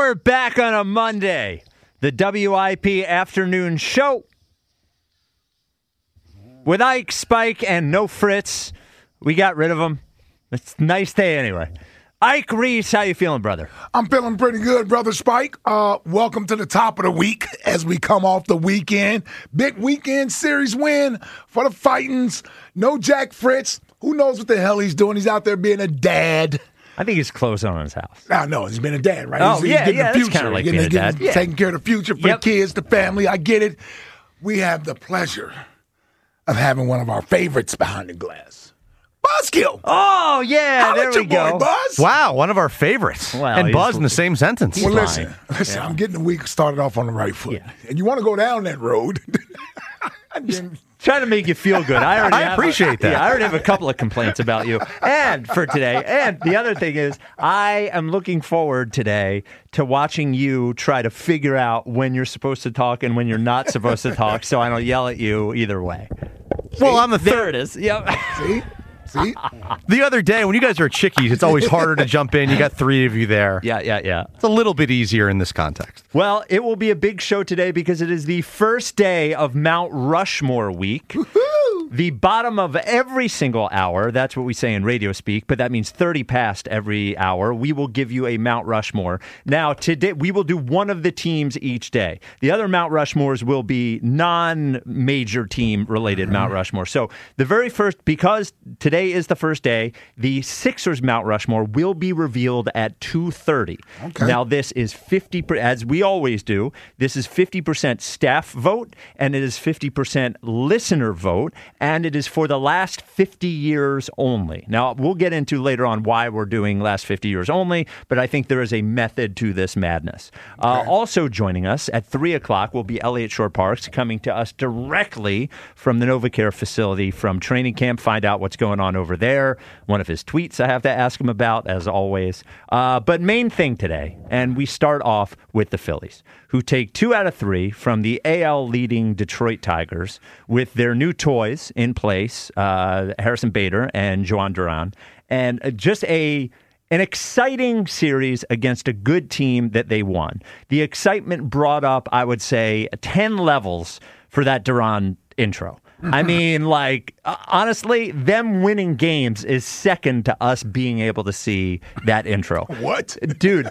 we're back on a Monday. The WIP afternoon show with Ike, Spike, and no Fritz. We got rid of him. It's a nice day anyway. Ike Reese, how you feeling, brother? I'm feeling pretty good, Brother Spike. Welcome to the top of the week as we come off the weekend. Big weekend series win for the Fightins. No Jack Fritz. Who knows what the hell he's doing? He's out there being a dad. I think he's closed on his house. I know, he's been a dad, right? Oh, he's getting the that's future. kind of like being a dad. Yeah. Taking care of the future for the kids, the family. I get it. We have the pleasure of having one of our favorites behind the glass. Buzzkill. Oh, yeah, there we go. Boy, Buzz. Wow, one of our favorites. Well, and Buzz in the same sentence. Well, listen, I'm getting the week started off on the right foot. Yeah. And you want to go down that road. Trying to make you feel good. I appreciate that. Yeah, I already have a couple of complaints about you and for today. And the other thing is, I am looking forward today to watching you try to figure out when you're supposed to talk and when you're not supposed to talk, so I don't yell at you either way. Well, on the There it is. Yep. See? The other day, when you guys are chickies, it's always harder to jump in. You got three of you there. Yeah. It's a little bit easier in this context. Well, it will be a big show today because it is the first day of Mount Rushmore week. The bottom of every single hour, that's what we say in radio speak, but that means 30 past every hour, we will give you a Mount Rushmore. Now, today, we will do one of the teams each day. The other Mount Rushmores will be non-major team-related Mount Rushmore. So the very first, because today is the first day, the Sixers Mount Rushmore will be revealed at 2:30. Okay. Now, this is 50%, as we always do, this is 50% staff vote, and it is 50% listener vote, and it is for the last 50 years only. Now, we'll get into later on why we're doing last 50 years only, but I think there is a method to this madness. Also joining us at 3 o'clock will be Elliott Shore-Parks, coming to us directly from the NovaCare facility from training camp. Find out what's going on over there. One of his tweets I have to ask him about, as always. But main thing today, and we start off with the Phillies, who take 2 out of 3 from the AL leading Detroit Tigers with their new toys in place, Harrison Bader and Joan Duran, and just an exciting series against a good team that they won. The excitement brought up, I would say, 10 levels for that Duran intro. I mean, like, honestly, them winning games is second to us being able to see that intro. What? Dude,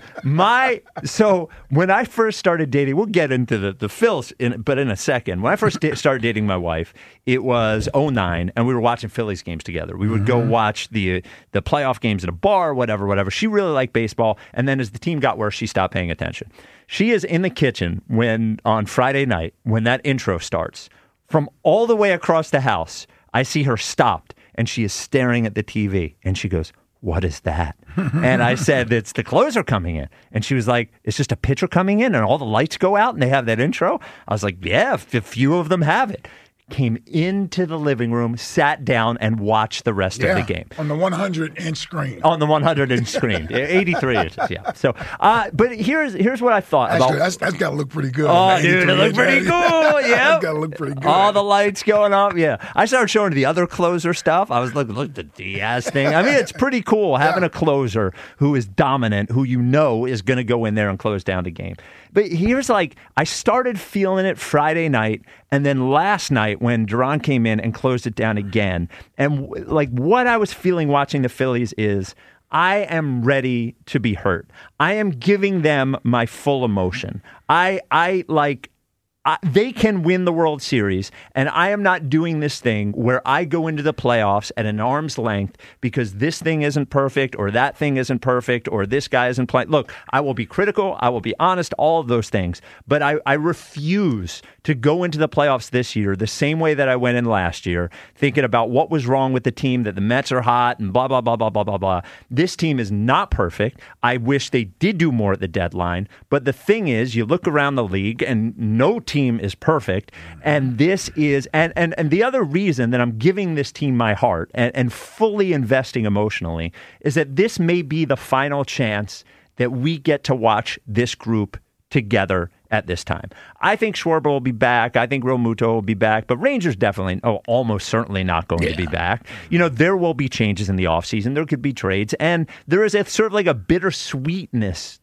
so when I first started dating, we'll get into the Phils, but in a second. When I first started dating my wife, it was 2009, and we were watching Phillies games together. We would go watch the playoff games at a bar, whatever. She really liked baseball, and then as the team got worse, she stopped paying attention. She is in the kitchen on Friday night, when that intro starts. From all the way across the house, I see her stopped, and she is staring at the TV, and she goes, "What is that?" And I said, "It's the closer coming in." And she was like, "It's just a pitcher coming in, and all the lights go out, and they have that intro?" I was like, "Yeah, a few of them have it." Came into the living room, sat down, and watched the rest of the game. On the 100-inch screen. On the 100-inch screen. 83 inches, yeah. So, but here's what I thought Actually, about. that's got to look pretty good. Oh, dude, it looked pretty cool. Yeah. That's got to look pretty good. All the lights going up. Yeah. I started showing her the other closer stuff. I was looking at the Diaz thing. I mean, it's pretty cool having a closer who is dominant, who you know is going to go in there and close down the game. But here's I started feeling it Friday night, and then last night when Duran came in and closed it down again. And what I was feeling watching the Phillies is I am ready to be hurt. I am giving them my full emotion. They can win the World Series, and I am not doing this thing where I go into the playoffs at an arm's length because this thing isn't perfect or that thing isn't perfect or this guy isn't playing. Look, I will be critical. I will be honest, all of those things. But I refuse to go into the playoffs this year the same way that I went in last year, thinking about what was wrong with the team, that the Mets are hot and blah, blah, blah, blah, blah, blah, blah. This team is not perfect. I wish they did do more at the deadline. But the thing is, you look around the league and no team is perfect. And this is, and the other reason that I'm giving this team my heart and fully investing emotionally is that this may be the final chance that we get to watch this group together at this time. I think Schwarber will be back. I think Real Muto will be back, but Rangers definitely, almost certainly not going to be back. You know, there will be changes in the offseason. There could be trades, and there is a sort of like a bittersweetness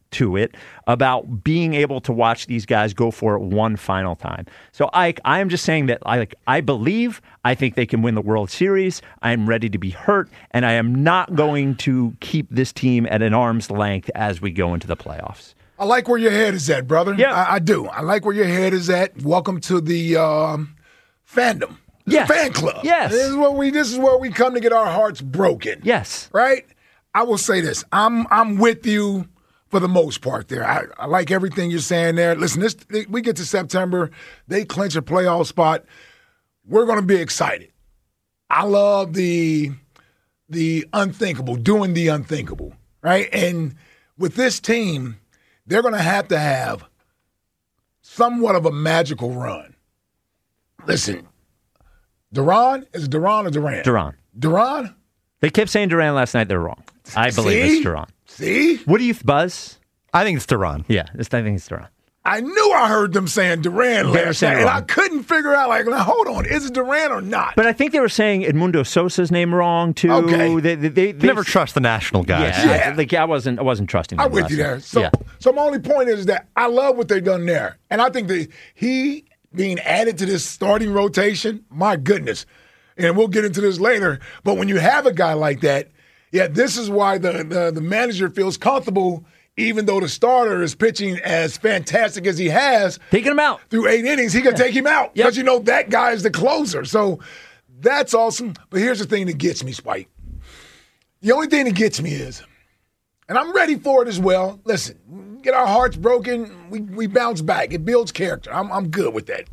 to it about being able to watch these guys go for it one final time. So I am just saying that I believe, I think they can win the World Series. I am ready to be hurt, and I am not going to keep this team at an arm's length as we go into the playoffs. I like where your head is at, brother. Yeah. I do. I like where your head is at. Welcome to the fandom. Yes. Fan club. Yes. This is where we come to get our hearts broken. Yes. Right? I will say this. I'm with you for the most part there. I like everything you're saying there. Listen, we get to September, they clinch a playoff spot. We're going to be excited. I love the unthinkable, doing the unthinkable, right? And with this team, they're going to have somewhat of a magical run. Listen, Duran? Is it Duran or Duran? Duran. Duran? They kept saying Duran last night. They're wrong. I believe it's Duran. See? What do you, Buzz? I think it's Duran. Yeah, I think it's Duran. I knew I heard them saying Duran last night, and I couldn't figure out, now, hold on, is it Duran or not? But I think they were saying Edmundo Sosa's name wrong, too. Okay. They never trust the national guys. Yeah. I wasn't trusting them. I'm with you there. So my only point is that I love what they've done there. And I think that he being added to this starting rotation, my goodness, and we'll get into this later, but when you have a guy like that, this is why the manager feels comfortable, even though the starter is pitching as fantastic as he has. Taking him out. Through 8 innings, he can take him out because that guy is the closer. So that's awesome. But here's the thing that gets me, Spike. The only thing that gets me is, and I'm ready for it as well, listen, get our hearts broken, we bounce back. It builds character. I'm good with that.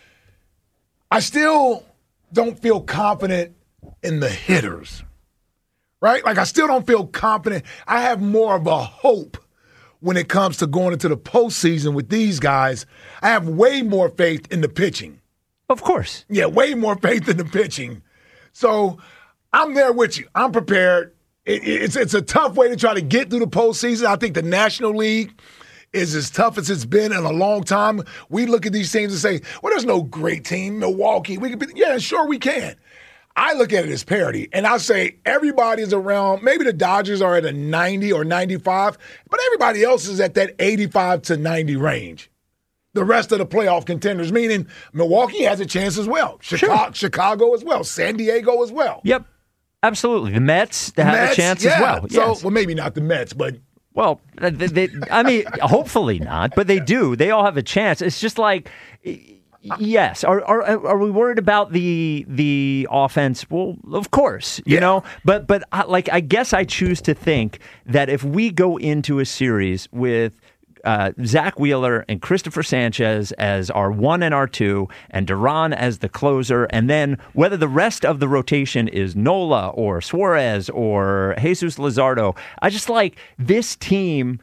I still don't feel confident in the hitters, right? I still don't feel confident. I have more of a hope when it comes to going into the postseason with these guys. I have way more faith in the pitching. Of course. Yeah, way more faith in the pitching. So I'm there with you. I'm prepared. It's a tough way to try to get through the postseason. I think the National League is as tough as it's been in a long time. We look at these teams and say, well, there's no great team. Milwaukee, we could be, sure we can. I look at it as parity, and I say everybody's around, maybe the Dodgers are at a 90 or 95, but everybody else is at that 85 to 90 range. The rest of the playoff contenders, meaning Milwaukee has a chance as well. Chicago as well. San Diego as well. Yep, absolutely. The Mets have a chance as well. Yes. Well, maybe not the Mets, but... Well, I mean, hopefully not, but they do. They all have a chance. It's just like... Yes. Are we worried about the offense? Well, of course, you know. But I guess I choose to think that if we go into a series with Zach Wheeler and Christopher Sanchez as our 1 and our 2, and Duran as the closer, and then whether the rest of the rotation is Nola or Suarez or Jesus Luzardo, I just like this team.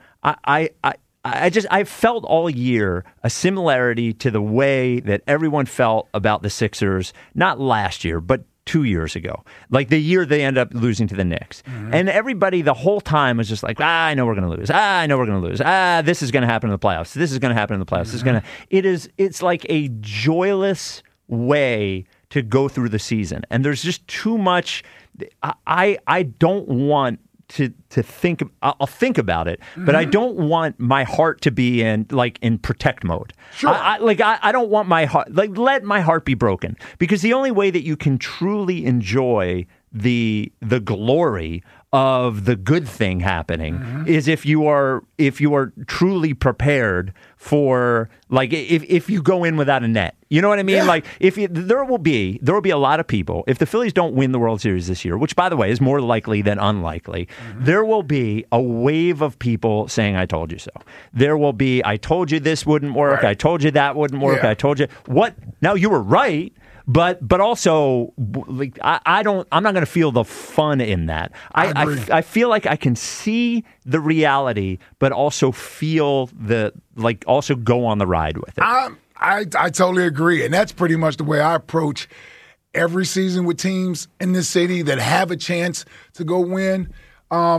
I felt all year a similarity to the way that everyone felt about the Sixers, not last year, but 2 years ago. Like the year they end up losing to the Knicks. Mm-hmm. And everybody the whole time was just like, I know we're going to lose. I know we're going to lose. This is going to happen in the playoffs. This is going to happen in the playoffs. Mm-hmm. It's like a joyless way to go through the season. And there's just too much. I don't want to think. I'll think about it, but I don't want my heart to be in protect mode. Sure. I don't want my heart, let my heart be broken, because the only way that you can truly enjoy the glory of the good thing happening is if you are truly prepared for, if you go in without a net. You know what I mean? Yeah. There will be a lot of people, if the Phillies don't win the World Series this year, which by the way is more likely than unlikely, there will be a wave of people saying, I told you so. There will be, I told you this wouldn't work. Right. I told you that wouldn't work. Yeah. I told you what? Now you were right. But also, I'm not going to feel the fun in that. I feel like I can see the reality, but also feel also go on the ride with it. I totally agree, and that's pretty much the way I approach every season with teams in this city that have a chance to go win.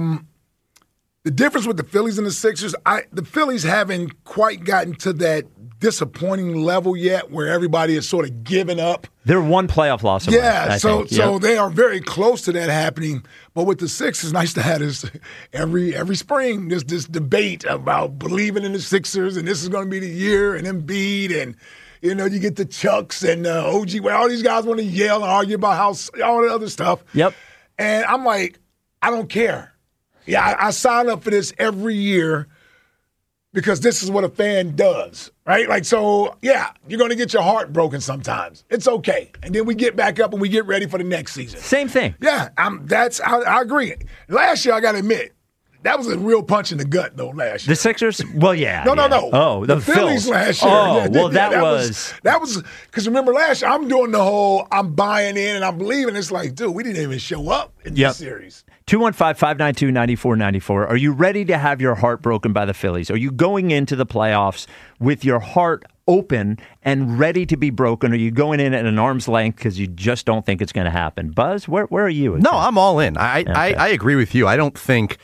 The difference with the Phillies and the Sixers, the Phillies haven't quite gotten to that disappointing level yet where everybody is sort of giving up. They're one playoff loss away. I think. So they are very close to that happening. But with the Sixers, nice to have this every spring, this debate about believing in the Sixers and this is going to be the year and Embiid and you get the Chucks and OG, where all these guys want to yell and argue about all the other stuff. Yep. And I'm like, I don't care. Yeah, I sign up for this every year because this is what a fan does, right? Like, so, yeah, you're going to get your heart broken sometimes. It's okay. And then we get back up and we get ready for the next season. Same thing. Yeah, I agree. Last year, I got to admit, that was a real punch in the gut, though, last year. The Sixers? Well, yeah. No. Oh, the Phillies last year. Oh, well, that was because remember last year, I'm doing the whole I'm buying in and I'm believing. It's like, dude, we didn't even show up in this series. 215-592-9494. Are you ready to have your heart broken by the Phillies? Are you going into the playoffs with your heart open and ready to be broken? Or are you going in at an arm's length because you just don't think it's going to happen? Buzz, where are you? No, I'm all in. I agree with you. I don't think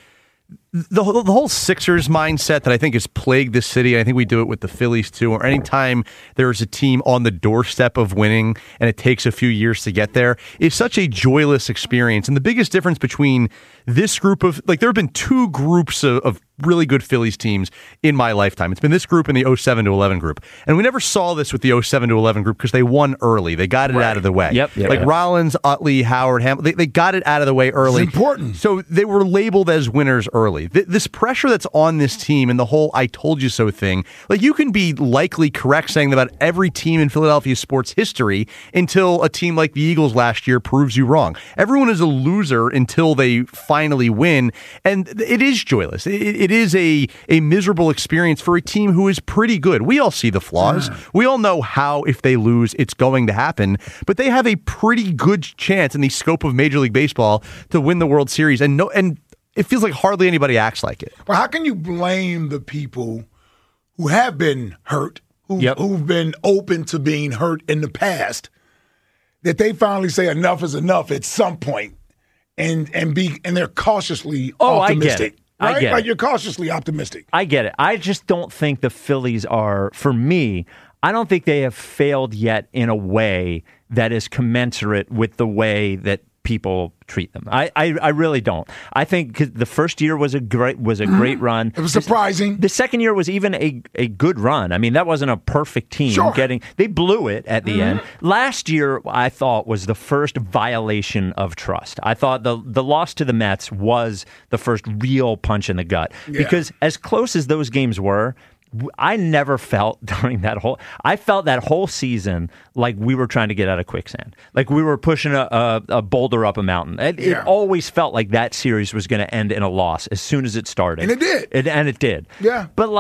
the whole Sixers mindset that I think has plagued this city, I think we do it with the Phillies too, or anytime there's a team on the doorstep of winning and it takes a few years to get there, is such a joyless experience. And the biggest difference between this group of, there have been two groups of really good Phillies teams in my lifetime. It's been this group and the 07 to 11 group. And we never saw this with the 07 to 11 group because they won early. They got it out of the way. Yep. Rollins, Utley, Howard, Hamilton, they got it out of the way early. It's important. So they were labeled as winners early. This pressure that's on this team and the whole I told you so thing, you can be likely correct saying that about every team in Philadelphia sports history until a team like the Eagles last year proves you wrong. Everyone is a loser until they finally win. And it is joyless. It is a miserable experience for a team who is pretty good. We all see the flaws. We all know how, if they lose, it's going to happen. But they have a pretty good chance in the scope of Major League Baseball to win the World Series. And it feels like hardly anybody acts like it. Well, how can you blame the people who have been hurt, who've been open to being hurt in the past, that they finally say enough is enough at some point, and they're cautiously optimistic? Right? I get it. You're cautiously optimistic. I get it. I just don't think the Phillies are, for me, I don't think they have failed yet in a way that is commensurate with the way that people treat them. I really don't. I think the first year was a great run. It was surprising. The second year was even a good run. I mean, that wasn't a perfect team. Sure. They blew it at the end. Last year, I thought, was the first violation of trust. I thought the loss to the Mets was the first real punch in the gut because as close as those games were, I never felt I felt that whole season like we were trying to get out of quicksand. Like we were pushing a boulder up a mountain. It always felt like that series was going to end in a loss as soon as it started. And it did. It did. Yeah. But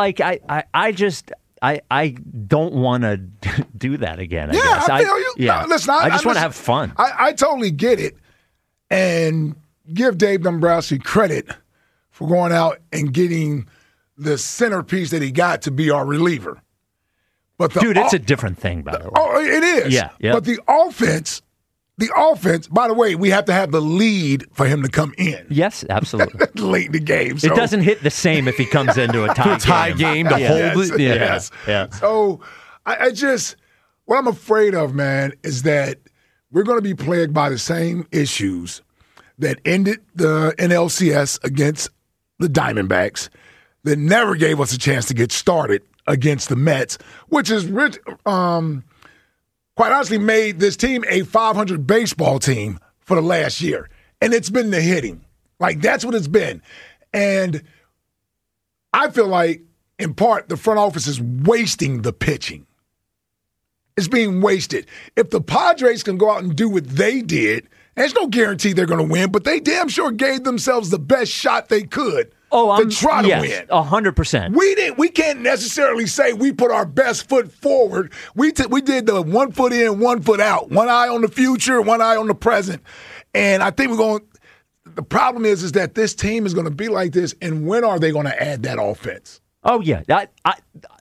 I don't want to do that again. I guess. I feel you. Yeah. No, listen, I just want to have fun. I totally get it and give Dave Dombrowski credit for going out and getting the centerpiece that he got to be our reliever. But it's a different thing, by the way. Oh, it is. Yeah. But the offense, by the way, we have to have the lead for him to come in. Yes, absolutely. Late in the game. So. It doesn't hit the same if he comes into a tie game to hold it. Yes. Yeah. So what I'm afraid of, man, is that we're going to be plagued by the same issues that ended the NLCS against the Diamondbacks, that never gave us a chance to get started against the Mets, which is quite honestly made this team a 500 baseball team for the last year. And it's been the hitting. That's what it's been. And I feel like, in part, the front office is wasting the pitching. It's being wasted. If the Padres can go out and do what they did, there's no guarantee they're going to win, but they damn sure gave themselves the best shot they could. To try to win. 100%. We can't necessarily say we put our best foot forward. We did the 1 foot in, 1 foot out. One eye on the future, one eye on the present. And I think the problem is that this team is going to be like this, and when are they going to add that offense? Oh, yeah.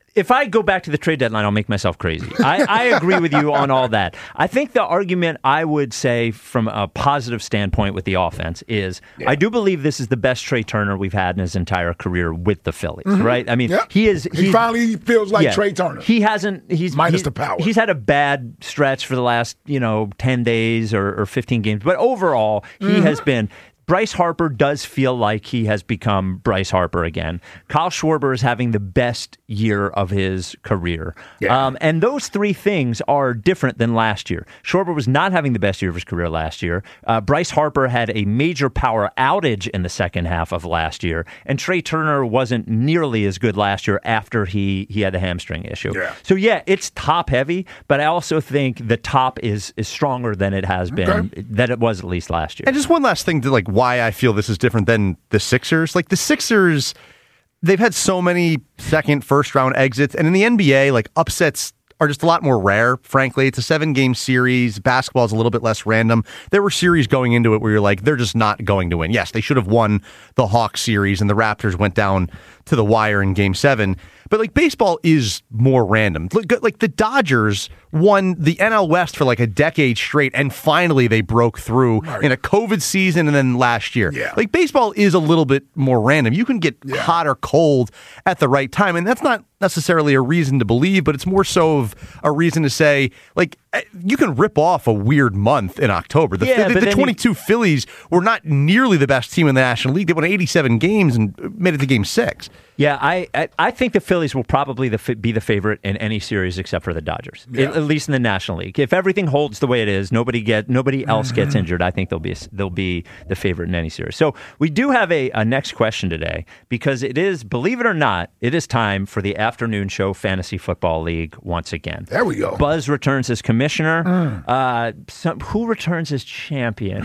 if I go back to the trade deadline, I'll make myself crazy. I agree with you on all that. I think the argument I would say from a positive standpoint with the offense is I do believe this is the best Trey Turner we've had in his entire career with the Phillies, right? I mean, he finally feels like Trey Turner. He hasn't, minus the power. He's had a bad stretch for the last, 10 days or 15 games, but overall, he has been. Bryce Harper does feel like he has become Bryce Harper again. Kyle Schwarber is having the best year of his career. Yeah. And those three things are different than last year. Schwarber was not having the best year of his career last year. Bryce Harper had a major power outage in the second half of last year. And Trey Turner wasn't nearly as good last year after he had the hamstring issue. Yeah. So, it's top heavy, but I also think the top is stronger than it has been, than it was at least last year. And just one last thing to why I feel this is different than the Sixers. Like the Sixers, they've had so many second, first round exits, and in the NBA, upsets are just a lot more rare, frankly. It's a 7-game series. Basketball is a little bit less random. There were series going into it where you're like, they're just not going to win. Yes, they should have won the Hawks series, and the Raptors went down to the wire in Game 7. But baseball is more random. The Dodgers won the NL West for a decade straight, and finally they broke through in a COVID season and then last year. Yeah. Baseball is a little bit more random. You can get hot or cold at the right time, and that's not necessarily a reason to believe, but it's more so of a reason to say, you can rip off a weird month in October. The 22 Phillies were not nearly the best team in the National League. They won 87 games and made it to Game 6. Yeah, I think the Phillies will probably be the favorite in any series except for the Dodgers, at least in the National League. If everything holds the way it is, nobody else gets injured, I think they'll be the favorite in any series. So we do have a next question today because it is, believe it or not, it is time for the afternoon show Fantasy Football League once again. There we go. Buzz returns as commissioner. Who returns as champion?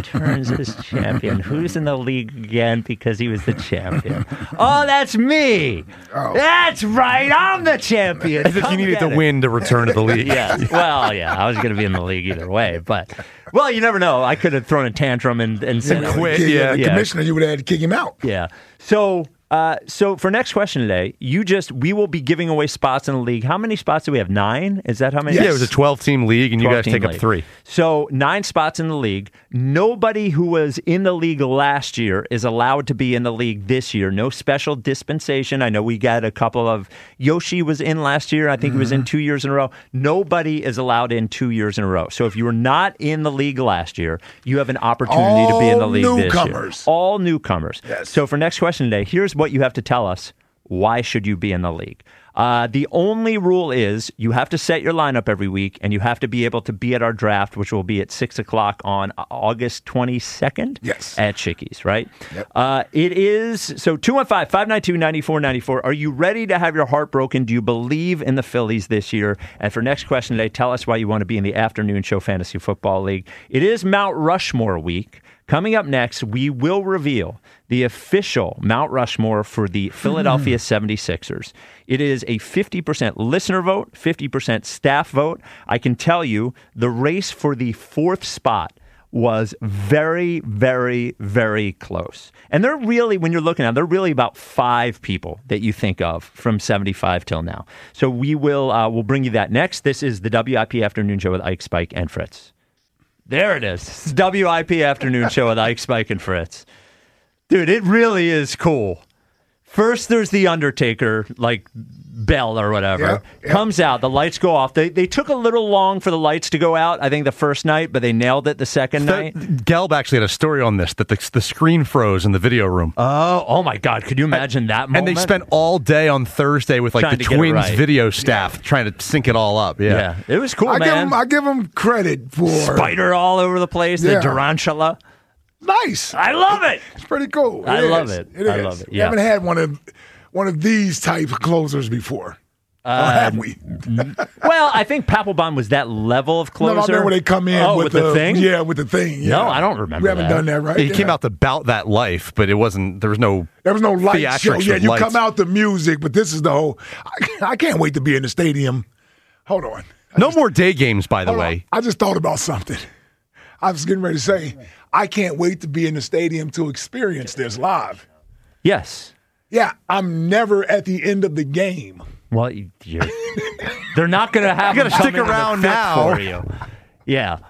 Who's in the league again because he was the champion? Oh, that's me. Oh. That's right. I'm the champion. As if you needed to win to return to the league. Yeah. Well, I was going to be in the league either way. But, you never know. I could have thrown a tantrum and said quit. The commissioner, you would have had to kick him out. Yeah. So for next question today, we will be giving away spots in the league. How many spots do we have? 9? Is that how many? Yes. Yeah, it was a 12-team league, and you guys take up 3. So 9 spots in the league. Nobody who was in the league last year is allowed to be in the league this year. No special dispensation. I know we got a couple of... Yoshi was in last year. I think he was in 2 years in a row. Nobody is allowed in 2 years in a row. So if you were not in the league last year, you have an opportunity to be in the league this year. All newcomers. Yes. So for next question today, here's what you have to tell us. Why should you be in the league? The only rule is you have to set your lineup every week, and you have to be able to be at our draft, which will be at 6 o'clock on August 22nd. Yes. At Chickies, right? Yep. It is, so 215-592-9494. Are you ready to have your heart broken? Do you believe in the Phillies this year? And for next question today, tell us why you want to be in the afternoon show Fantasy Football League. It is Mount Rushmore week. Coming up next, we will reveal the official Mount Rushmore for the Philadelphia 76ers. It is a 50% listener vote, 50% staff vote. I can tell you the race for the 4th spot was very, very, very close. And they're really, when you're looking at them, they're really about 5 people that you think of from 75 till now. So we will we'll bring you that next. This is the WIP Afternoon Show with Ike, Spike, and Fritz. There it is. It's WIP Afternoon Show with Ike, Spike, and Fritz. Dude, it really is cool. First, there's the Undertaker, bell or whatever. Yep. Comes out, the lights go off. They took a little long for the lights to go out, I think, the first night, but they nailed it the second night. Gelb actually had a story on this, that the screen froze in the video room. Oh my God. Could you imagine that moment? And they spent all day on Thursday with the Twins video staff trying to sync it all up. Yeah. It was cool, man. I give them credit for... Spider all over the place, the tarantula. Nice. I love it. It's pretty cool. I love it. I love it. We haven't had one of these type of closers before. Or have we? Well, I think Papelbon was that level of closer. No, I remember when they come in with the thing? Yeah, with the thing. Yeah. No, I don't remember. We haven't done that, right? He came out to bout that life, but it wasn't. There was no light show. Yeah, you come out the music, but this is the whole. I can't wait to be in the stadium. Hold on. No more day games, by the way. I just thought about something. I was getting ready to say, I can't wait to be in the stadium to experience this live. Yes. Yeah, I'm never at the end of the game. Well, they're not going to have You him gotta come stick into the around fifth now. for you. Yeah.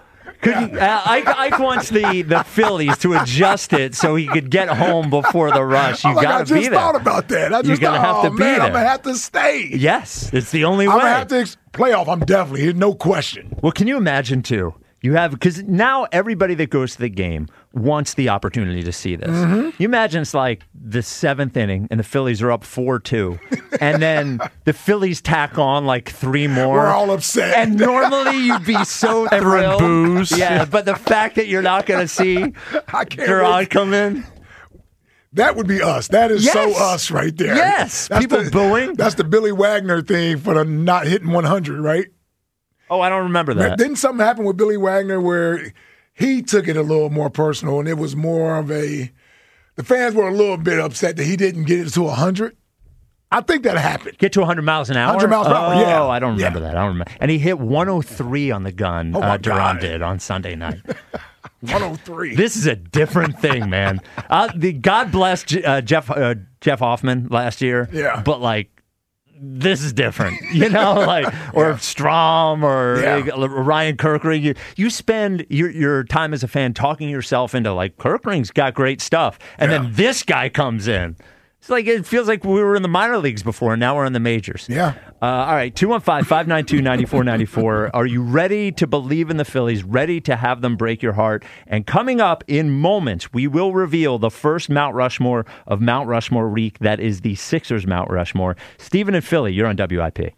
Ike wants the Phillies to adjust it so he could get home before the rush. You got to be there. I just thought about that. I just You're gonna thought, have to be man, there. I'm going to have to stay. Yes, it's the only I'm way. going to have to playoff. I'm definitely here, no question. Well, can you imagine, too? You have, because now everybody that goes to the game wants the opportunity to see this. Mm-hmm. You imagine it's like the seventh inning and the Phillies are up 4-2, and then the Phillies tack on like 3 more. We're all upset. And normally you'd be so Everyone thrilled. boos. Yeah, but the fact that you're not going to see I can't Gerard wait. come in. That would be us. That is so Yes. us right there. Yes. People booing. That's the Billy Wagner thing for the not hitting 100, right? Oh, I don't remember that. Didn't something happen with Billy Wagner where he took it a little more personal and it was more of the fans were a little bit upset that he didn't get it to 100? I think that happened. Get to 100 miles an hour? 100 miles an hour, yeah. Oh, I don't remember Yeah. that. I don't remember. And he hit 103 on the gun, Oh, my Duran God. did on Sunday night. 103. This is a different thing, man. God bless Jeff Hoffman last year. Yeah. But, like, this is different, or Strom or Ryan Kirkring. You spend your time as a fan talking yourself into, like, Kirkring's got great stuff. And then this guy comes in. It's like it feels like we were in the minor leagues before, and now we're in the majors. Yeah. All right, 215-592-9494. Are you ready to believe in the Phillies, ready to have them break your heart? And coming up in moments, we will reveal the first Mount Rushmore of Mount Rushmore Week. That is the Sixers Mount Rushmore. Stephen and Philly, you're on WIP.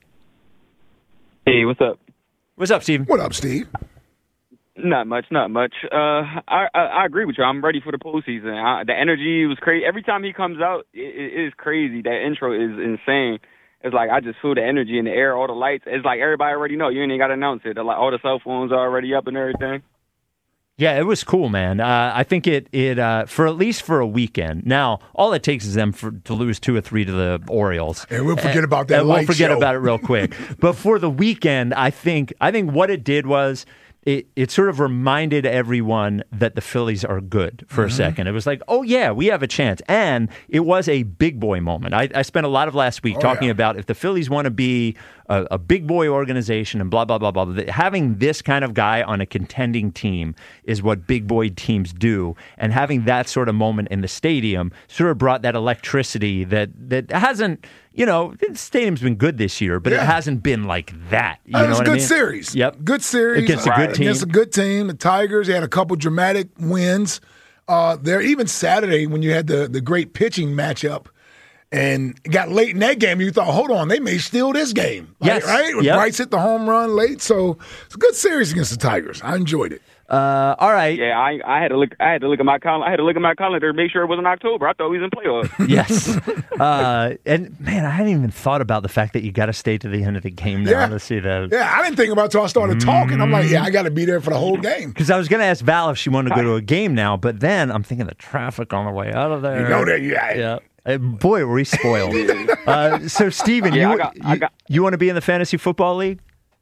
Hey, what's up? What's up, Stephen? What up, Steve? Not much. I agree with you. I'm ready for the postseason. The energy was crazy. Every time he comes out, it is crazy. That intro is insane. It's like I just feel the energy in the air, all the lights. It's like everybody already know. You ain't even got to announce it. Like all the cell phones are already up and everything. Yeah, it was cool, man. I think it for at least for a weekend. Now, all it takes is them to lose 2 or 3 to the Orioles, And we'll forget about that and we'll light forget show. about it real quick. But for the weekend, I think what it did was it sort of reminded everyone that the Phillies are good for a second. It was like, oh yeah, we have a chance, and it was a big boy moment. I spent a lot of last week talking about if the Phillies want to be a big boy organization and blah, blah, blah, blah. Having this kind of guy on a contending team is what big boy teams do. And having that sort of moment in the stadium sort of brought that electricity that hasn't, the stadium's been good this year, but it hasn't been like that. You know It was what a I good mean? series. Yep. Good series. Against a good team. Against a good team. The Tigers had a couple dramatic wins. There, even Saturday when you had the great pitching matchup, and it got late in that game, you thought, hold on, they may steal this game. Yes. Right? When Yep. Bryce hit the home run late. So it's a good series against the Tigers. I enjoyed it. All right. Yeah, I had to look. I had to look at my calendar. I had to look at my calendar to make sure it wasn't October. I thought we was in playoffs. Yes. And man, I hadn't even thought about the fact that you got to stay to the end of the game now to see that. Yeah, I didn't think about it until I started talking. I'm like, I got to be there for the whole game. Because I was going to ask Val if she wanted to go to a game now, but then I'm thinking the traffic on the way out of there. You know that, Yeah. Boy, were we spoiled. So, Steven, Yeah, you want to be in the Fantasy Football League?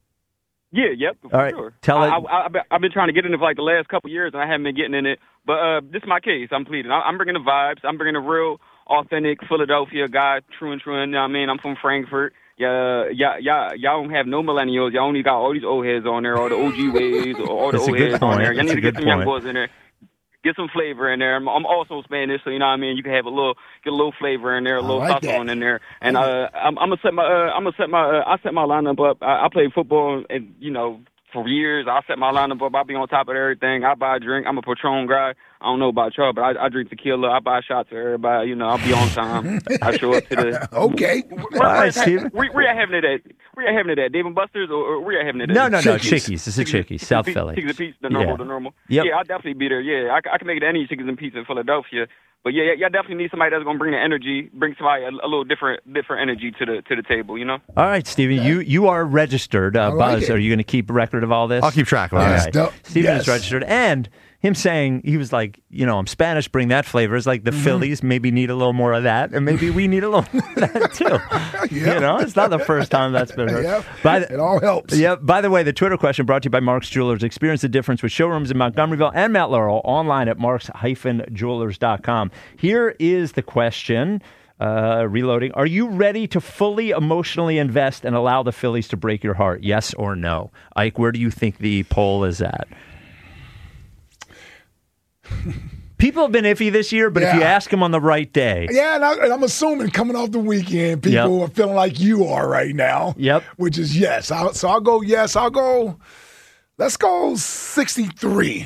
Yeah, yep, for All right, sure. tell it. I've been trying to get in it for like the last couple of years, and I haven't been getting in it. But this is my case. I'm pleading. I'm bringing the vibes. I'm bringing the real, authentic Philadelphia guy, true and true. You know what I mean? I'm from Frankfurt. Y'all don't have no millennials. Y'all only got all these old heads on there, all the OG ways, all the That's a old good heads on point. there. Y'all That's need a to get good some young point. boys in there. Get some flavor in there. I'm also Spanish, so you know what I mean. You can have get a little flavor in there, a little like sazon that. in there. And I set my lineup up. I play football, and for years I set my lineup up. I be on top of everything. I buy a drink. I'm a Patron guy. I don't know about y'all, but I drink tequila. I buy shots for everybody. I'll be on time. I show up to the. Okay. All right, Steven. Where you having it at? Where you having it at? Dave and Buster's or where you having it at? No, Chickies. Chickies. It's a Chickies, South Philly. Chickens and pizza, the normal. Yep. Yeah, I'll definitely be there. Yeah, I can make it to any chickens and pizza in Philadelphia. But yeah, y'all definitely need somebody that's gonna bring the energy, bring somebody a little different energy to the table. All right, Steven, you are registered. like Buzz, it. are you going to keep record of all this? I'll keep track of All it. Yes, right. dope. Steven Yes. is registered, and him saying he was like, I'm Spanish, bring that flavor. It's like the Phillies maybe need a little more of that, and maybe we need a little more of that too. Yeah. It's not the first time that's been heard. Yeah, it all helps. Yeah. By the way, the Twitter question brought to you by Mark's Jewelers. Experience the difference with showrooms in Montgomeryville and Mount Laurel online at marks-jewelers.com. Here is the question. Reloading. Are you ready to fully emotionally invest and allow the Phillies to break your heart? Yes or no? Ike, where do you think the poll is at? People have been iffy this year, but if you ask them on the right day. Yeah, and I'm assuming coming off the weekend, people are feeling like you are right now. Yep. Which is yes. So I'll go yes. Let's go 63.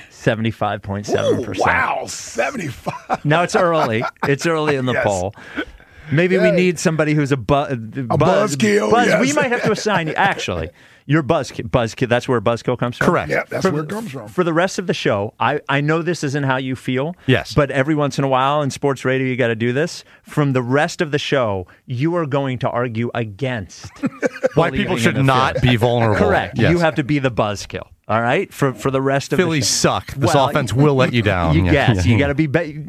75.7%. Wow, 75. Now it's early. It's early in the poll. Maybe we need somebody who's a buzzkill. Yes. We might have to assign you. Actually, you're buzzkill. That's where buzzkill comes from? Correct. Yeah, that's where it comes from. For the rest of the show, I know this isn't how you feel. Yes. But every once in a while in sports radio, you got to do this. From the rest of the show, you are going to argue against why people should not be vulnerable. Correct. Yes. You have to be the buzzkill. All right, for the rest of Phillies the show. suck. This offense will let you down. Yes, you got to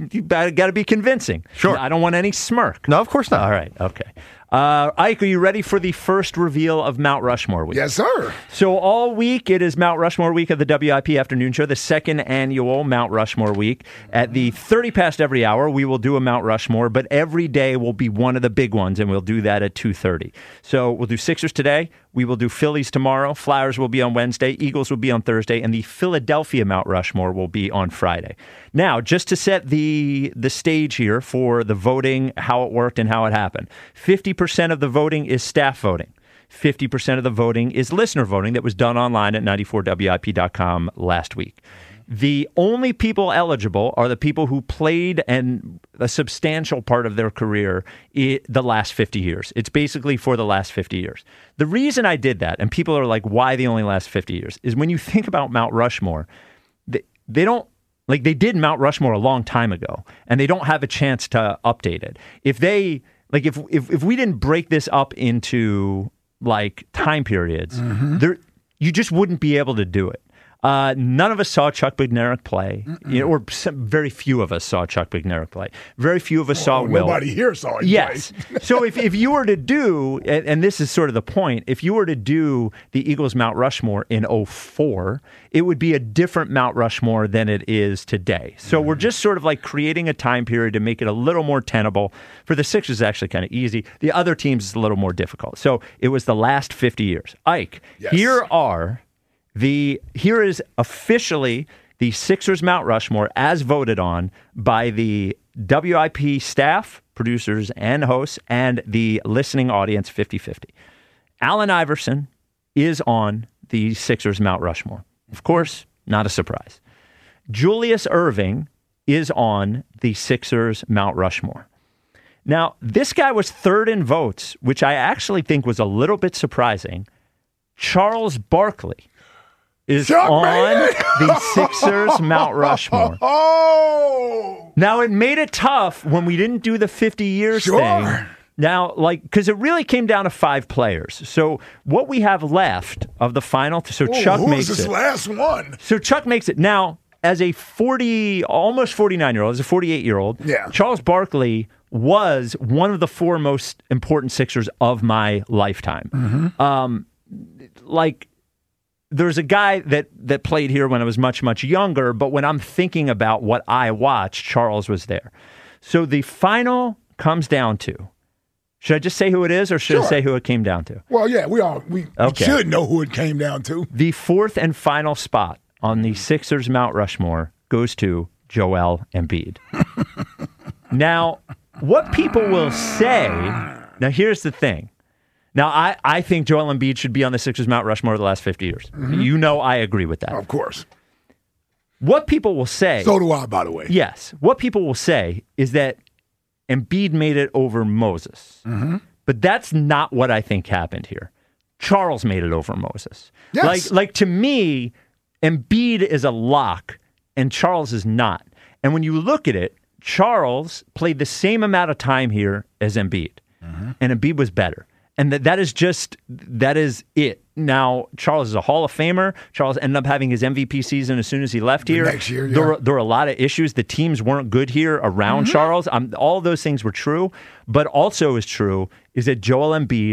be convincing. Sure. I don't want any smirk. No, of course not. All right, okay. Ike, are you ready for the first reveal of Mount Rushmore week? Yes, sir. So all week, it is Mount Rushmore week of the WIP Afternoon Show, the second annual Mount Rushmore week. At the 30 past every hour, we will do a Mount Rushmore, but every day will be one of the big ones, and we'll do that at 2:30. So we'll do Sixers today. We will do Phillies tomorrow. Flyers will be on Wednesday. Eagles will be on Thursday. And the Philadelphia Mount Rushmore will be on Friday. Now, just to set the stage here for the voting, how it worked and how it happened. 50% of the voting is staff voting. 50% of the voting is listener voting that was done online at 94WIP.com last week. The only people eligible are the people who played and a substantial part of their career the last 50 years. It's basically for the last 50 years. The reason I did that, and people are like, why the only last 50 years, is when you think about Mount Rushmore, they don't, like they did Mount Rushmore a long time ago, and they don't have a chance to update it. If they, like if we didn't break this up into like time periods, you just wouldn't be able to do it. None of us saw Chuck Bednarik play, or very few of us saw Chuck Bednarik play. Very few of us saw Will. Nobody here saw him Yes. So if you were to do, and this is sort of the point, if you were to do the Eagles Mount Rushmore in 2004, it would be a different Mount Rushmore than it is today. So we're just sort of like creating a time period to make it a little more tenable. For the Sixers, it's actually kind of easy. The other teams, it's a little more difficult. So it was the last 50 years. Ike, here is officially the Sixers Mount Rushmore as voted on by the WIP staff, producers, and hosts, and the listening audience 50-50. Allen Iverson is on the Sixers Mount Rushmore. Of course, not a surprise. Julius Erving is on the Sixers Mount Rushmore. Now, this guy was third in votes, which I actually think was a little bit surprising. Charles Barkley is on the Sixers Mount Rushmore. Oh! Now, it made it tough when we didn't do the 50 years thing. Now, because it really came down to 5 players. So what we have left of the final, Chuck makes it. Who's this last one? So Chuck makes it. Now, as a almost 49-year-old, as a 48-year-old, Charles Barkley was one of the 4 most important Sixers of my lifetime. There's a guy that played here when I was much, much younger, but when I'm thinking about what I watched, Charles was there. So the final comes down to, should I just say who it is, or should I say who it came down to? Well, yeah, we should know who it came down to. The 4th and final spot on the Sixers Mount Rushmore goes to Joel Embiid. Now, what people will say, now here's the thing. Now, I think Joel Embiid should be on the Sixers Mount Rushmore the last 50 years. You know I agree with that. Of course. What people will say... So do I, by the way. Yes. What people will say is that Embiid made it over Moses. But that's not what I think happened here. Charles made it over Moses. Yes. Like to me, Embiid is a lock, and Charles is not. And when you look at it, Charles played the same amount of time here as Embiid. And Embiid was better. And that is it. Now, Charles is a Hall of Famer. Charles ended up having his MVP season as soon as he left here. Next year, there were a lot of issues. The teams weren't good here around Charles. All those things were true. But also is true is that Joel Embiid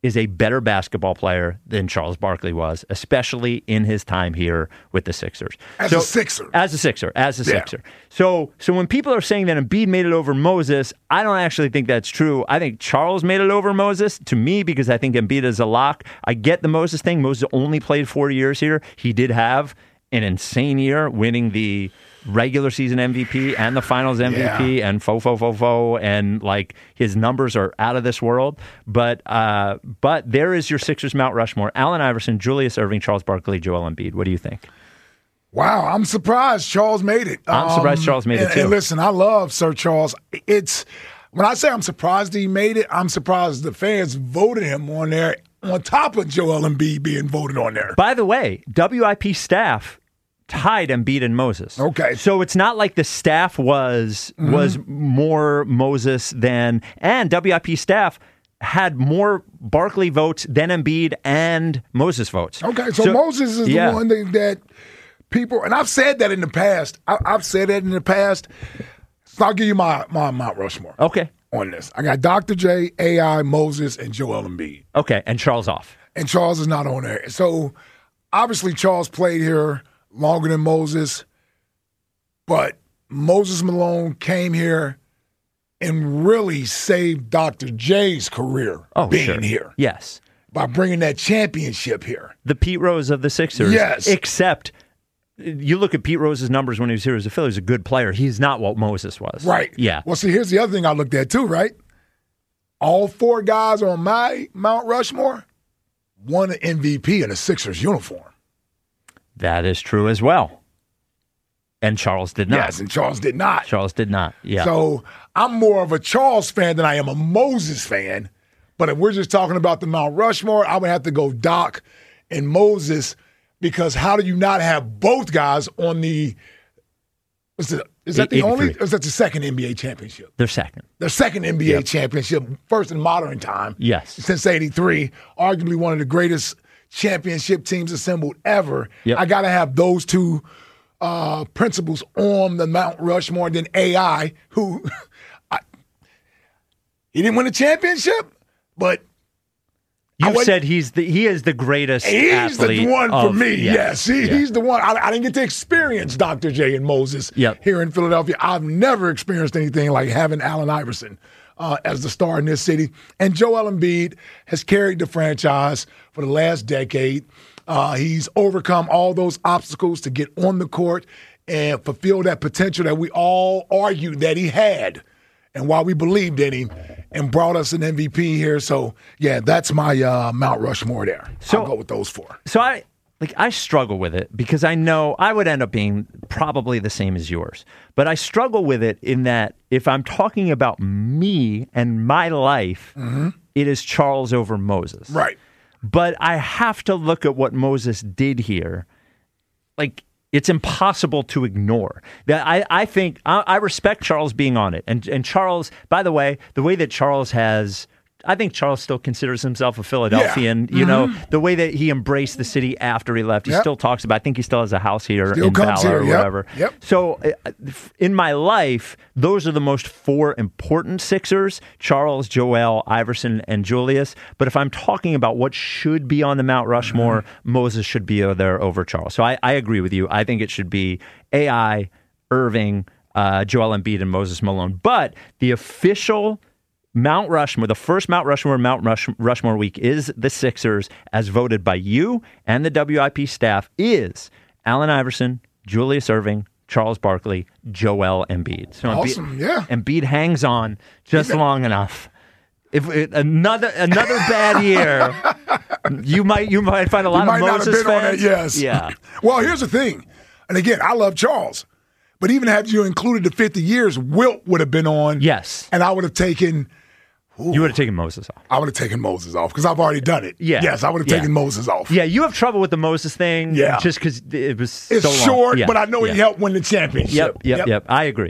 is a better basketball player than Charles Barkley was, especially in his time here with the Sixers. As a Sixer. As a Sixer. So when people are saying that Embiid made it over Moses, I don't actually think that's true. I think Charles made it over Moses, to me, because I think Embiid is a lock. I get the Moses thing. Moses only played 4 years here. He did have an insane year, winning the regular season MVP and the finals MVP and and like his numbers are out of this world. But there is your Sixers Mount Rushmore: Allen Iverson, Julius Erving, Charles Barkley, Joel Embiid. What do you think? Wow, I'm surprised Charles made it. I'm surprised Charles made it too. And listen, I love Sir Charles. When I say I'm surprised he made it, I'm surprised the fans voted him on there on top of Joel Embiid being voted on there. By the way, WIP staff tied Embiid and Moses. Okay. So it's not like the staff was more Moses than, and WIP staff had more Barkley votes than Embiid and Moses votes. Okay, so Moses is the one that people, and I've said that in the past. So I'll give you my Mount Rushmore. Okay. On this. I got Dr. J, AI, Moses, and Joel Embiid. Okay, and Charles off. And Charles is not on there. So obviously Charles played here longer than Moses, but Moses Malone came here and really saved Dr. J's career being here. Yes. By bringing that championship here. The Pete Rose of the Sixers. Yes. Except you look at Pete Rose's numbers when he was here as a Philly. He's a good player. He's not what Moses was. Right. Yeah. Well, see, here's the other thing I looked at too, right? All four guys on my Mount Rushmore won an MVP in a Sixers uniform. That is true as well. And Charles did not. Yes, and Charles did not. Charles did not, yeah. So I'm more of a Charles fan than I am a Moses fan. But if we're just talking about the Mount Rushmore, I would have to go Doc and Moses, because how do you not have both guys on the – is that the only – or is that the second NBA championship? They're second. Their second NBA championship, first in modern time. Yes. Since 83, arguably one of the greatest – championship teams assembled ever. Yep. I got to have those two principles on the Mount Rushmore. Then AI, who he didn't win a championship, but you said he is the greatest. He's the one for me. Yes, he's the one. I didn't get to experience Dr. J and Moses here in Philadelphia. I've never experienced anything like having Allen Iverson as the star in this city. And Joel Embiid has carried the franchise for the last decade. He's overcome all those obstacles to get on the court and fulfill that potential that we all argued that he had, and why we believed in him, and brought us an MVP here. So, yeah, that's my Mount Rushmore there. So, I'll go with those four. So I struggle with it because I know I would end up being probably the same as yours. But I struggle with it in that if I'm talking about me and my life, it is Charles over Moses. Right. But I have to look at what Moses did here. Like, it's impossible to ignore. That I think I respect Charles being on it. And Charles, by the way that Charles has, I think Charles still considers himself a Philadelphian. Yeah. You know, the way that he embraced the city after he left, he still talks about, I think he still has a house here in Ballard or whatever. Yep. So in my life, those are the most four important Sixers: Charles, Joel, Iverson, and Julius. But if I'm talking about what should be on the Mount Rushmore, Moses should be there over Charles. So I agree with you. I think it should be AI, Irving, Joel Embiid, and Moses Malone. But the official Mount Rushmore, the first Mount Rushmore week is the Sixers, as voted by you and the WIP staff, is Allen Iverson, Julius Erving, Charles Barkley, Joel Embiid. So awesome, Embiid hangs on just long enough. If another bad year, you might find a lot of Moses fans. On that, yes. Yeah. Well, here's the thing, and again, I love Charles, but even had you included the 50 years, Wilt would have been on. Yes. And I would have taken. You would have taken Moses off. I would have taken Moses off because I've already done it. Yeah. Yes, I would have taken Moses off. Yeah, you have trouble with the Moses thing. Yeah. Just because it was it's so long. short, but I know he helped win the championship. Yep. I agree.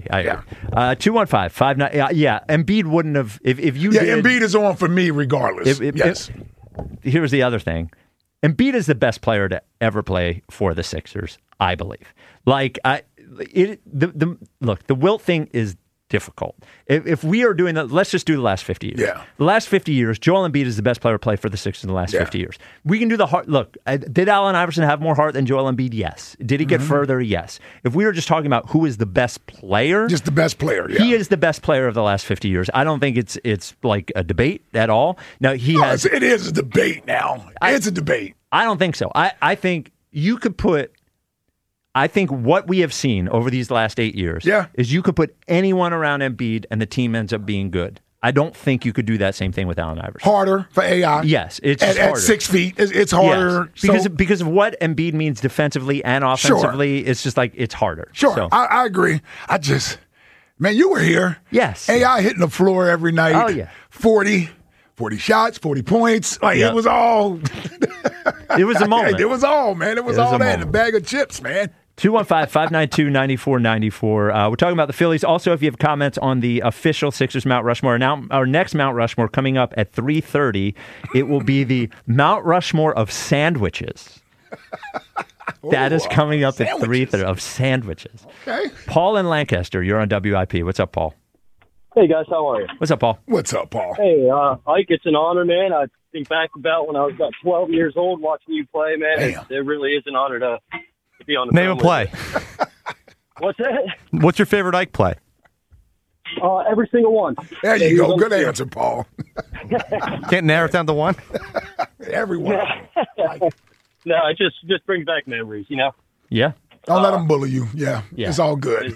215-59. Yeah, Embiid wouldn't have if you. Yeah, Embiid is on for me regardless. Yes. Here's the other thing. Embiid is the best player to ever play for the Sixers, I believe. Like the Wilt thing is difficult. If we are doing that, let's just do the last 50 years. Yeah. The last 50 years, Joel Embiid is the best player to play for the Sixers in the last 50 years. We can do the heart. Look, did Allen Iverson have more heart than Joel Embiid? Yes. Did he get further? Yes. If we were just talking about who is the best player, Just the best player, yeah. he is the best player of the last 50 years. I don't think it's like a debate at all. Now It is a debate now. It's a debate. I don't think so. I think you could put. I think what we have seen over these last 8 years is you could put anyone around Embiid and the team ends up being good. I don't think you could do that same thing with Allen Iverson. Harder for AI. Yes, it's at harder. 6 feet. It's harder. Yes. Because of what Embiid means defensively and offensively, it's just like it's harder. Sure, So, I agree. Man, you were here. Yes. AI hitting the floor every night. Oh, yeah. 40 shots, 40 points. Like, Yep. it was all. it was a moment. It was all, man. It was all a that. A moment. bag of chips, man. 215-592-9494. We're talking about the Phillies. Also, if you have comments on the official Sixers Mount Rushmore, now our next Mount Rushmore coming up at 3:30, it will be the Mount Rushmore of sandwiches. That is coming up at 3:30 of sandwiches. Okay. Paul in Lancaster, you're on WIP. What's up, Paul? Hey, guys, how are you? What's up, Paul? What's up, Paul? Hey, Ike, it's an honor, man. I think back about when I was about 12 years old watching you play, man. It really is an honor to be on the Name a phone play. with you. What's that? What's your favorite Ike play? Every single one. There you go. Good answer, Paul. Can't narrow it down to one? Everyone. No, it just brings back memories, you know? Yeah. Don't let them bully you. Yeah. It's all good.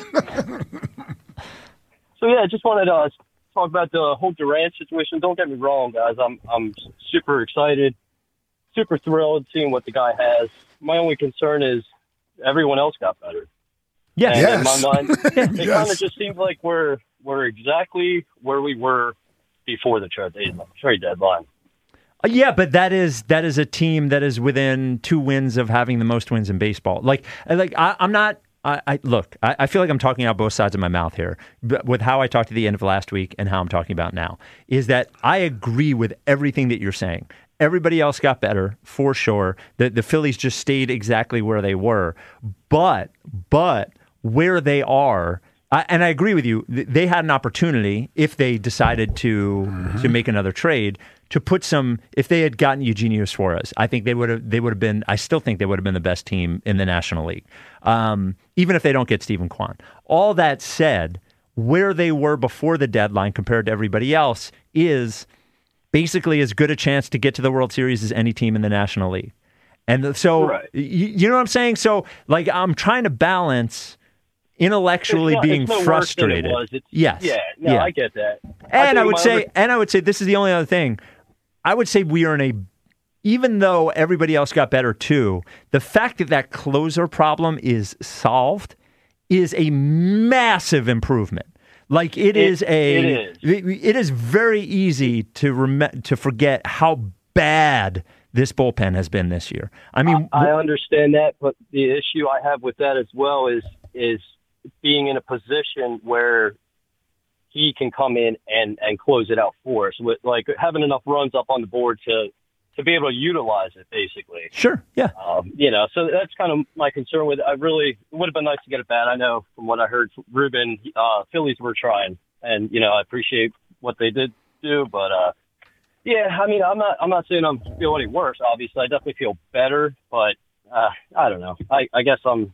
So, yeah, I just wanted to talk about the whole Durant situation. Don't get me wrong, guys. I'm super excited, super thrilled seeing what the guy has. My only concern is everyone else got better. Yes. And in my mind, it Yes. kind of just seems like we're exactly where we were before the trade deadline. Yeah, but that is a team that is within 2 wins of having the most wins in baseball. I'm not. I feel like I'm talking out both sides of my mouth here, but with how I talked at the end of last week and how I'm talking about now, is that I agree with everything that you're saying. Everybody else got better, for sure. The Phillies just stayed exactly where they were. But where they are, and I agree with you, they had an opportunity, if they decided to make another trade, to put some. If they had gotten Eugenio Suarez, I think they would have been. I still think they would have been the best team in the National League, even if they don't get Stephen Kwan. All that said, where they were before the deadline compared to everybody else is basically as good a chance to get to the World Series as any team in the National League. And so, you know what I'm saying? So, like, I'm trying to balance intellectually being frustrated. Yes. Yeah. No, I get that. And I would say this is the only other thing. I would say we are even though everybody else got better too, the fact that closer problem is solved is a massive improvement. Like it is very easy to forget how bad this bullpen has been this year. I mean, I understand that, but the issue I have with that as well is being in a position where he can come in and close it out for us, with like having enough runs up on the board to be able to utilize it, basically. Sure, yeah. So that's kind of my concern with it. It would have been nice to get it back. I know from what I heard from Ruben, Phillies were trying, and I appreciate what they did do, but I mean, I'm not saying I'm feel any worse. Obviously, I definitely feel better, but I don't know. I guess I'm.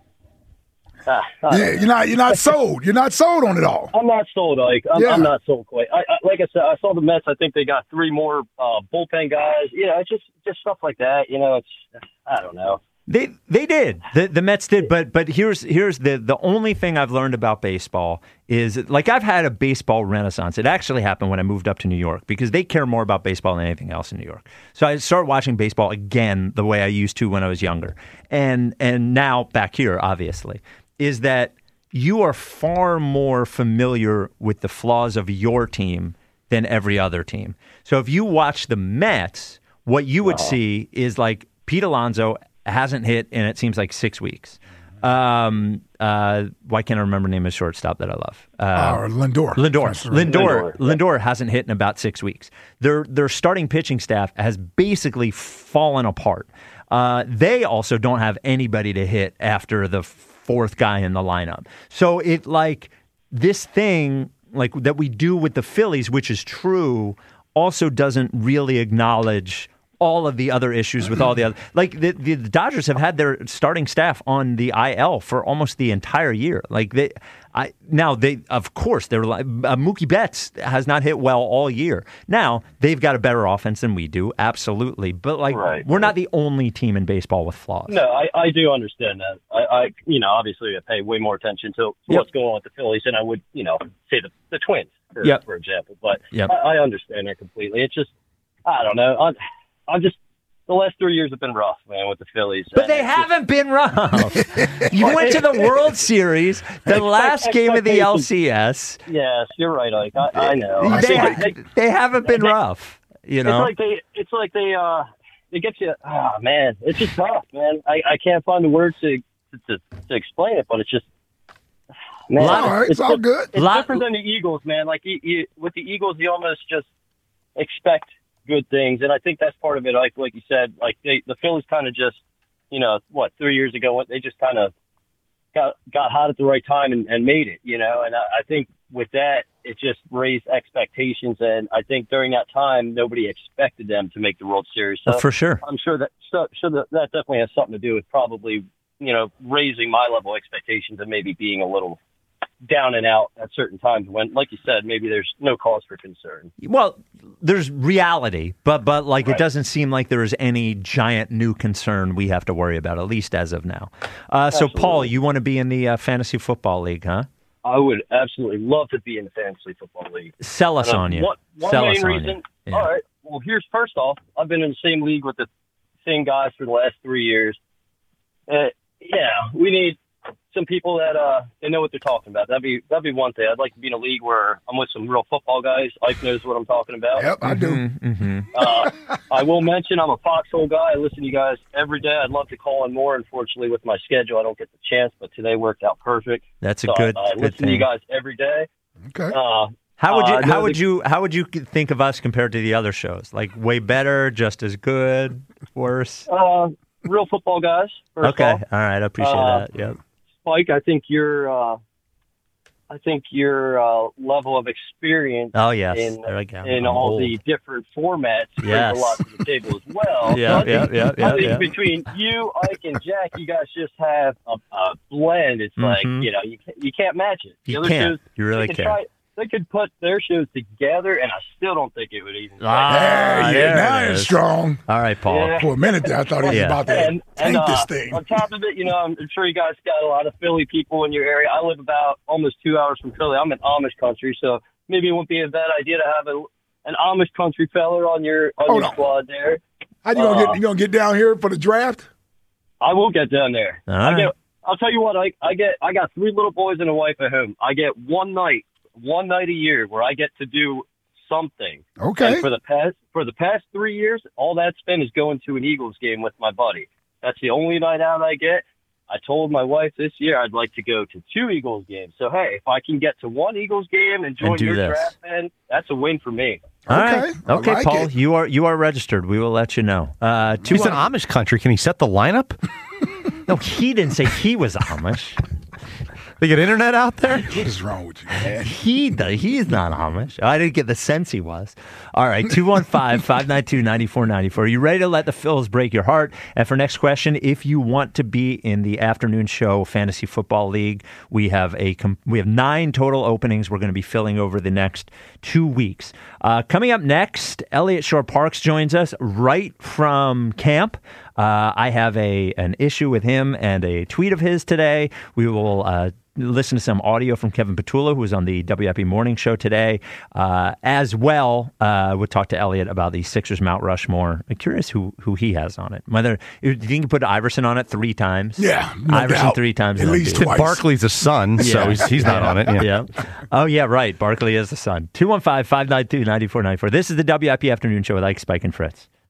You're not sold. You're not sold on it all. I'm not sold, Ike. I'm not sold quite. Like I said, I saw the Mets. I think they got 3 more bullpen guys. It's just stuff like that. It's I don't know. They did. The Mets did, but here's the only thing I've learned about baseball is, like, I've had a baseball renaissance. It actually happened when I moved up to New York because they care more about baseball than anything else in New York. So I started watching baseball again the way I used to when I was younger. And now back here, obviously, is that you are far more familiar with the flaws of your team than every other team. So if you watch the Mets, what you would see is, like, Pete Alonso hasn't hit in, it seems like, 6 weeks. Why can't I remember the name of shortstop that I love? Lindor. Lindor hasn't hit in about 6 weeks. Their starting pitching staff has basically fallen apart. They also don't have anybody to hit after the 4th guy in the lineup. So this thing like that we do with the Phillies, which is true, also doesn't really acknowledge all of the other issues with all the other, like the Dodgers have had their starting staff on the IL for almost the entire year. Like of course, they're like Mookie Betts has not hit well all year. Now they've got a better offense than we do, absolutely. But we're not the only team in baseball with flaws. No, I do understand that. I obviously I pay way more attention to what's going on with the Phillies than I would, say the Twins, for example. But I understand that completely. It's just, I don't know. I'm just, the last 3 years have been rough, man, with the Phillies. But they haven't been rough. You went to the World Series, the last game of the LCS. Yes, you're right, Ike. I know. They haven't been rough, It's like they get you. Oh man, it's just tough, man. I can't find the words to explain it, but it's just. Man, it's all good. It's different than the Eagles, man. Like with the Eagles, you almost just expect good things, and I think that's part of it. Like you said, like the Phillies kind of just, 3 years ago, they just kind of got hot at the right time and made it, And I think with that, it just raised expectations, and I think during that time, nobody expected them to make the World Series. So for sure, I'm sure that definitely has something to do with probably raising my level of expectations and maybe being a little down and out at certain times when, like you said, maybe there's no cause for concern. Well, there's reality, but right. It doesn't seem like there is any giant new concern we have to worry about, at least as of now. So, Paul, you want to be in the Fantasy Football League, huh? I would absolutely love to be in the Fantasy Football League. Sell us on you. One main reason. Yeah. All right. Well, here's first off, I've been in the same league with the same guys for the last 3 years. We need some people that they know what they're talking about. That'd be one thing. I'd like to be in a league where I'm with some real football guys. Ike knows what I'm talking about. Yep, I do. Mm-hmm. I will mention I'm a Foxhole guy. I listen to you guys every day. I'd love to call in more. Unfortunately, with my schedule, I don't get the chance. But today worked out perfect. That's a good. I listen thing. to you guys every day. Okay. How would you think of us compared to the other shows? Like way better, just as good, worse? Real football guys. Okay. Off. All right. I appreciate that. Yep. Spike, I think your level of experience in all the different formats brings a lot to the table as well. I think between you, Ike, and Jack, you guys just have a blend. It's like, you can't match it. You can't. You really can't. They could put their shows together, and I still don't think it would even. Now it's strong. All right, Paul. Yeah. For a minute there, I thought he was about to tank this thing. On top of it, I'm sure you guys got a lot of Philly people in your area. I live about almost 2 hours from Philly. I'm in Amish country, so maybe it wouldn't be a bad idea to have an Amish country fella on your squad there. How you gonna get down here for the draft? I will get down there. All right. I'll tell you what. I got 3 little boys and a wife at home. I get one night a year where I get to do something. Okay. And for the past 3 years, all that's been is going to an Eagles game with my buddy. That's the only night out I get. I told my wife this year I'd like to go to 2 Eagles games. So hey, if I can get to 1 Eagles game and join your draft, then that's a win for me. All right. Okay, like Paul, you are registered. We will let you know. He's an Amish country. Can he set the lineup? No, he didn't say he was Amish. They get internet out there? What is wrong with you, man? He's not Amish. I didn't get the sense he was. All right, 215-592-9494. Are you ready to let the Phils break your heart? And for next question, if you want to be in the afternoon show Fantasy Football League, we have 9 total openings we're going to be filling over the next 2 weeks. Coming up next, Elliot Shore-Parks joins us right from camp. I have an issue with him and a tweet of his today. We will listen to some audio from Kevin Petula, who was on the WIP Morning Show today. As well, we'll talk to Elliot about the Sixers Mount Rushmore. I'm curious who he has on it. Whether do you think you put Iverson on it 3 times? Yeah, no Iverson doubt. 3 times. At least twice. Barkley's a son, so he's not on it. Yeah. Oh, yeah, right. Barkley is the son. 215-592-9494. This is the WIP Afternoon Show with Ike, Spike, and Fritz.